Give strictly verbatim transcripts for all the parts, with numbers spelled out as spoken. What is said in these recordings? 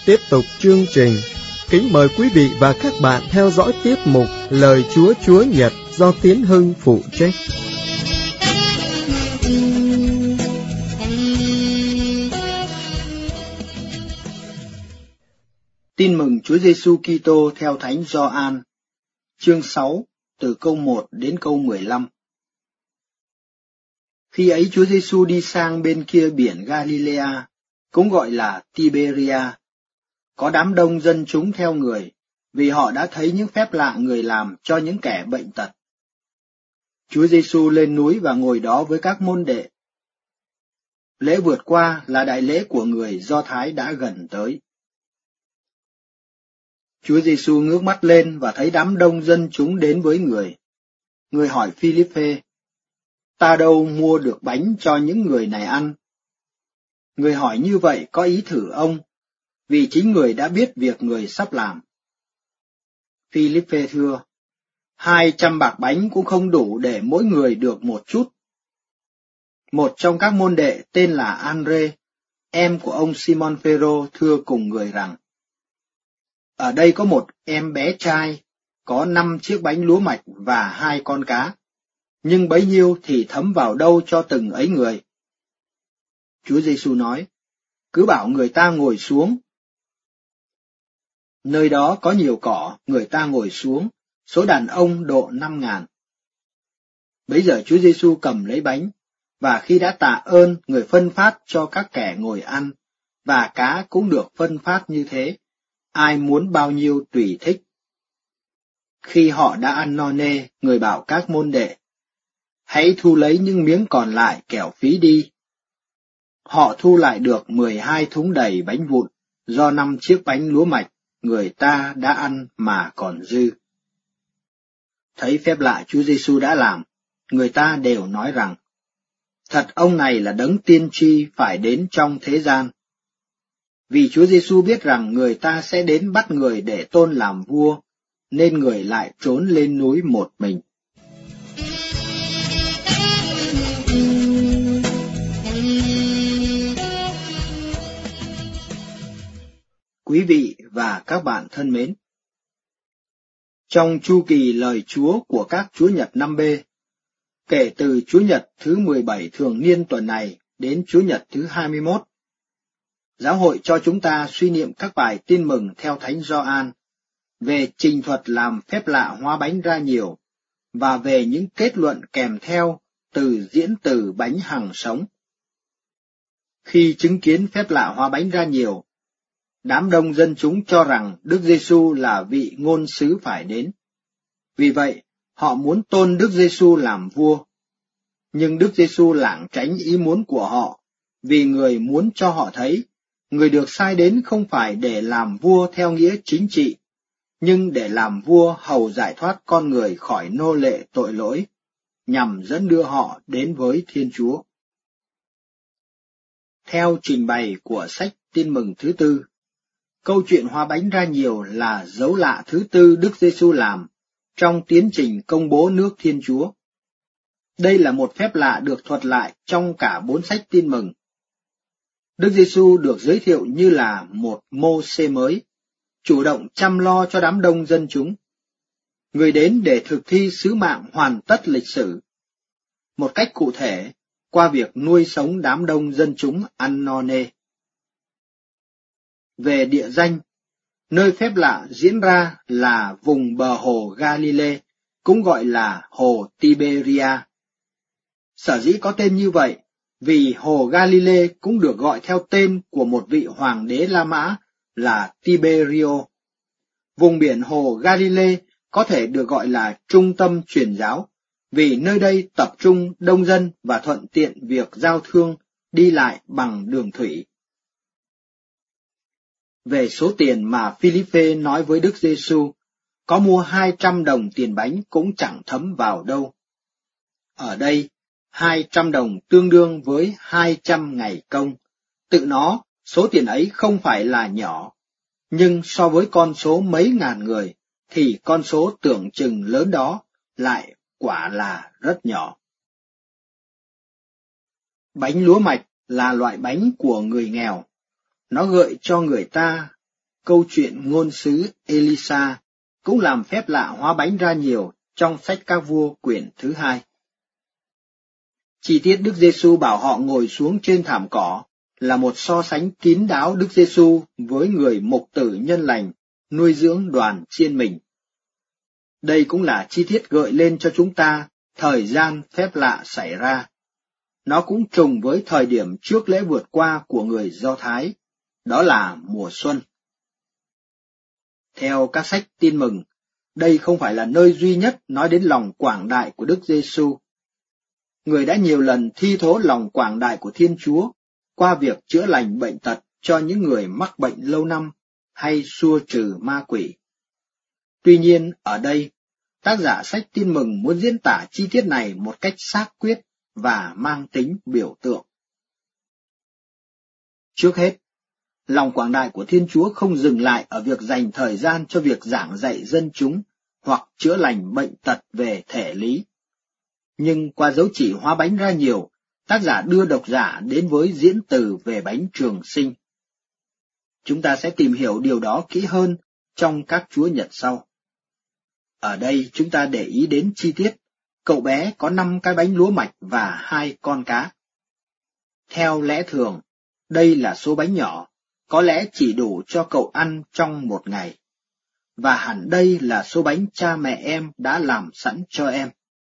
Tiếp tục chương trình, kính mời quý vị và các bạn theo dõi tiết mục Lời Chúa Chúa Nhật do Tiến Hưng phụ trách. Tin mừng Chúa Giêsu Kitô theo Thánh Gioan, chương sáu, từ câu một đến câu mười lăm. Khi ấy Chúa Giêsu đi sang bên kia biển Galilea, cũng gọi là Tiberia. Có đám đông dân chúng theo người, vì họ đã thấy những phép lạ người làm cho những kẻ bệnh tật. Chúa Giêsu lên núi và ngồi đó với các môn đệ. Lễ vượt qua là đại lễ của người Do Thái đã gần tới. Chúa Giêsu ngước mắt lên và thấy đám đông dân chúng đến với người. Người hỏi Phi-líp-phê, ta đâu mua được bánh cho những người này ăn? Người hỏi như vậy có ý thử ông, vì chính người đã biết việc người sắp làm. Phi-líp-phê thưa, hai trăm bạc bánh cũng không đủ để mỗi người được một chút. Một trong các môn đệ tên là An-rê, em của ông Simon Phêrô, thưa cùng người rằng, ở đây có một em bé trai, có năm chiếc bánh lúa mạch và hai con cá, nhưng bấy nhiêu thì thấm vào đâu cho từng ấy người? Chúa Giêsu nói, cứ bảo người ta ngồi xuống. Nơi đó có nhiều cỏ, người ta ngồi xuống, số đàn ông độ năm ngàn. Bấy giờ Chúa Giêsu cầm lấy bánh, và khi đã tạ ơn, người phân phát cho các kẻ ngồi ăn, và cá cũng được phân phát như thế, ai muốn bao nhiêu tùy thích. Khi họ đã ăn no nê, người bảo các môn đệ, hãy thu lấy những miếng còn lại kẻo phí đi. Họ thu lại được mười hai thúng đầy bánh vụn, do năm chiếc bánh lúa mạch, người ta đã ăn mà còn dư. Thấy phép lạ Chúa Giêsu đã làm, người ta đều nói rằng, thật ông này là đấng tiên tri phải đến trong thế gian. Vì Chúa Giêsu biết rằng người ta sẽ đến bắt người để tôn làm vua, nên người lại trốn lên núi một mình. Quý vị và các bạn thân mến, trong chu kỳ lời Chúa của các Chúa Nhật năm B, kể từ Chúa Nhật thứ mười bảy thường niên tuần này đến Chúa Nhật thứ hai mươi mốt, Giáo hội cho chúng ta suy niệm các bài tin mừng theo Thánh Gioan về trình thuật làm phép lạ hóa bánh ra nhiều và về những kết luận kèm theo từ diễn từ bánh hằng sống. Khi chứng kiến phép lạ hóa bánh ra nhiều, đám đông dân chúng cho rằng Đức Giêsu là vị ngôn sứ phải đến. Vì vậy, họ muốn tôn Đức Giêsu làm vua. Nhưng Đức Giêsu lảng tránh ý muốn của họ, vì người muốn cho họ thấy, người được sai đến không phải để làm vua theo nghĩa chính trị, nhưng để làm vua hầu giải thoát con người khỏi nô lệ tội lỗi, nhằm dẫn đưa họ đến với Thiên Chúa. Theo trình bày của sách Tin mừng thứ tư, câu chuyện hóa bánh ra nhiều là dấu lạ thứ tư Đức Giêsu làm trong tiến trình công bố nước Thiên Chúa. Đây là một phép lạ được thuật lại trong cả bốn sách Tin mừng. Đức Giêsu được giới thiệu như là một Mô-sê mới, chủ động chăm lo cho đám đông dân chúng. Người đến để thực thi sứ mạng hoàn tất lịch sử, một cách cụ thể qua việc nuôi sống đám đông dân chúng ăn no nê. Về địa danh, nơi phép lạ diễn ra là vùng bờ hồ Galilee, cũng gọi là hồ Tiberia. Sở dĩ có tên như vậy, vì hồ Galilee cũng được gọi theo tên của một vị hoàng đế La Mã là Tiberio. Vùng biển hồ Galilee có thể được gọi là trung tâm truyền giáo, vì nơi đây tập trung đông dân và thuận tiện việc giao thương đi lại bằng đường thủy. Về số tiền mà Phi-líp-phê nói với Đức Giêsu, có mua hai trăm đồng tiền bánh cũng chẳng thấm vào đâu. Ở đây, hai trăm đồng tương đương với hai trăm ngày công. Tự nó, số tiền ấy không phải là nhỏ, nhưng so với con số mấy ngàn người, thì con số tưởng chừng lớn đó lại quả là rất nhỏ. Bánh lúa mạch là loại bánh của người nghèo. Nó gợi cho người ta câu chuyện ngôn sứ Elisa cũng làm phép lạ hóa bánh ra nhiều trong sách Các Vua quyển thứ hai. Chi tiết Đức Giêsu bảo họ ngồi xuống trên thảm cỏ là một so sánh kín đáo Đức Giêsu với người mục tử nhân lành nuôi dưỡng đoàn chiên mình. Đây cũng là chi tiết gợi lên cho chúng ta thời gian phép lạ xảy ra. Nó cũng trùng với thời điểm trước lễ vượt qua của người Do Thái, đó là mùa xuân. Theo các sách tin mừng, đây không phải là nơi duy nhất nói đến lòng quảng đại của Đức Giêsu. Người đã nhiều lần thi thố lòng quảng đại của Thiên Chúa qua việc chữa lành bệnh tật cho những người mắc bệnh lâu năm hay xua trừ ma quỷ. Tuy nhiên, ở đây, tác giả sách tin mừng muốn diễn tả chi tiết này một cách xác quyết và mang tính biểu tượng. Trước hết, lòng quảng đại của Thiên Chúa không dừng lại ở việc dành thời gian cho việc giảng dạy dân chúng hoặc chữa lành bệnh tật về thể lý. Nhưng qua dấu chỉ hóa bánh ra nhiều, tác giả đưa độc giả đến với diễn từ về bánh trường sinh. Chúng ta sẽ tìm hiểu điều đó kỹ hơn trong các Chúa Nhật sau. Ở đây chúng ta để ý đến chi tiết, cậu bé có năm cái bánh lúa mạch và hai con cá. Theo lẽ thường, đây là số bánh nhỏ, có lẽ chỉ đủ cho cậu ăn trong một ngày. Và hẳn đây là số bánh cha mẹ em đã làm sẵn cho em.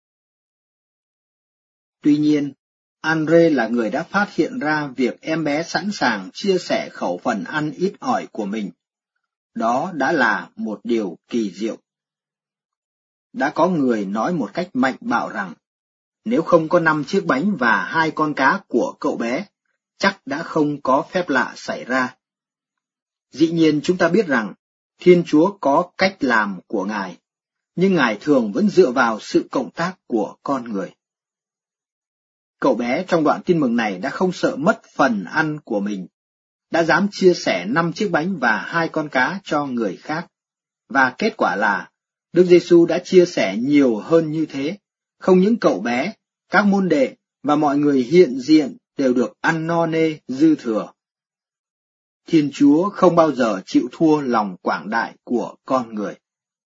Tuy nhiên, Andre là người đã phát hiện ra việc em bé sẵn sàng chia sẻ khẩu phần ăn ít ỏi của mình. Đó đã là một điều kỳ diệu. Đã có người nói một cách mạnh bạo rằng, nếu không có năm chiếc bánh và hai con cá của cậu bé, chắc đã không có phép lạ xảy ra. Dĩ nhiên chúng ta biết rằng, Thiên Chúa có cách làm của Ngài, nhưng Ngài thường vẫn dựa vào sự cộng tác của con người. Cậu bé trong đoạn tin mừng này đã không sợ mất phần ăn của mình, đã dám chia sẻ năm chiếc bánh và hai con cá cho người khác, và kết quả là Đức Giêsu đã chia sẻ nhiều hơn như thế, không những cậu bé, các môn đệ và mọi người hiện diện đều được ăn no nê dư thừa. Thiên Chúa không bao giờ chịu thua lòng quảng đại của con người.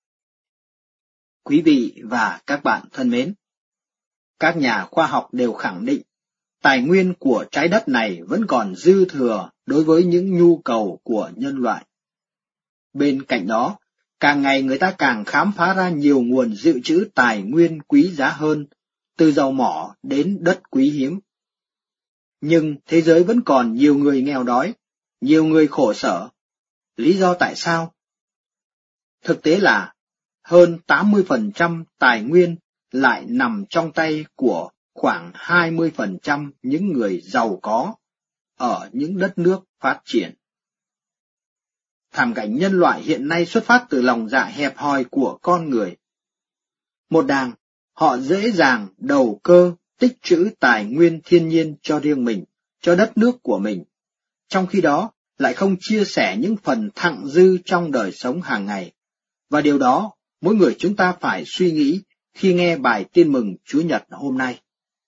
Quý vị và các bạn thân mến, các nhà khoa học đều khẳng định tài nguyên của trái đất này vẫn còn dư thừa đối với những nhu cầu của nhân loại. Bên cạnh đó, càng ngày người ta càng khám phá ra nhiều nguồn dự trữ tài nguyên quý giá hơn, từ dầu mỏ đến đất quý hiếm. Nhưng thế giới vẫn còn nhiều người nghèo đói, nhiều người khổ sở. Lý do tại sao? Thực tế là hơn tám mươi phần trăm tài nguyên lại nằm trong tay của khoảng hai mươi phần trăm những người giàu có ở những đất nước phát triển. Thảm cảnh nhân loại hiện nay xuất phát từ lòng dạ hẹp hòi của con người. Một đàng, họ dễ dàng đầu cơ tích trữ tài nguyên thiên nhiên cho riêng mình, cho đất nước của mình, trong khi đó lại không chia sẻ những phần thặng dư trong đời sống hàng ngày. Và điều đó mỗi người chúng ta phải suy nghĩ khi nghe bài tin mừng Chúa Nhật hôm nay.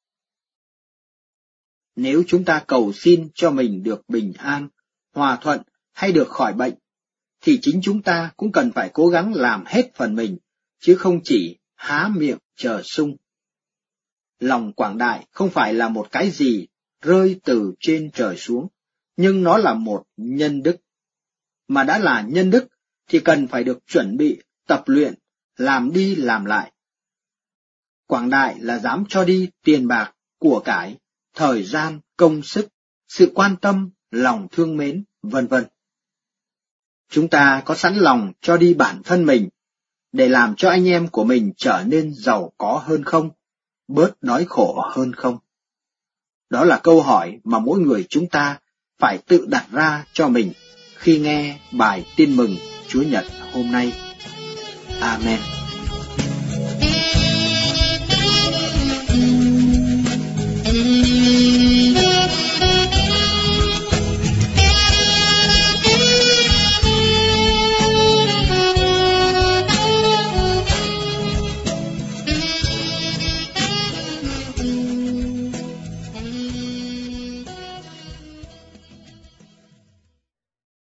Nếu chúng ta cầu xin cho mình được bình an, hòa thuận hay được khỏi bệnh, thì chính chúng ta cũng cần phải cố gắng làm hết phần mình, chứ không chỉ há miệng chờ sung. Lòng quảng đại không phải là một cái gì rơi từ trên trời xuống, nhưng nó là một nhân đức. Mà đã là nhân đức thì cần phải được chuẩn bị, tập luyện, làm đi làm lại. Quảng đại là dám cho đi tiền bạc, của cải, thời gian, công sức, sự quan tâm, lòng thương mến, vân vân. Chúng ta có sẵn lòng cho đi bản thân mình để làm cho anh em của mình trở nên giàu có hơn không, bớt đói khổ hơn không? Đó là câu hỏi mà mỗi người chúng ta phải tự đặt ra cho mình khi nghe bài tin mừng Chúa Nhật hôm nay. Amen.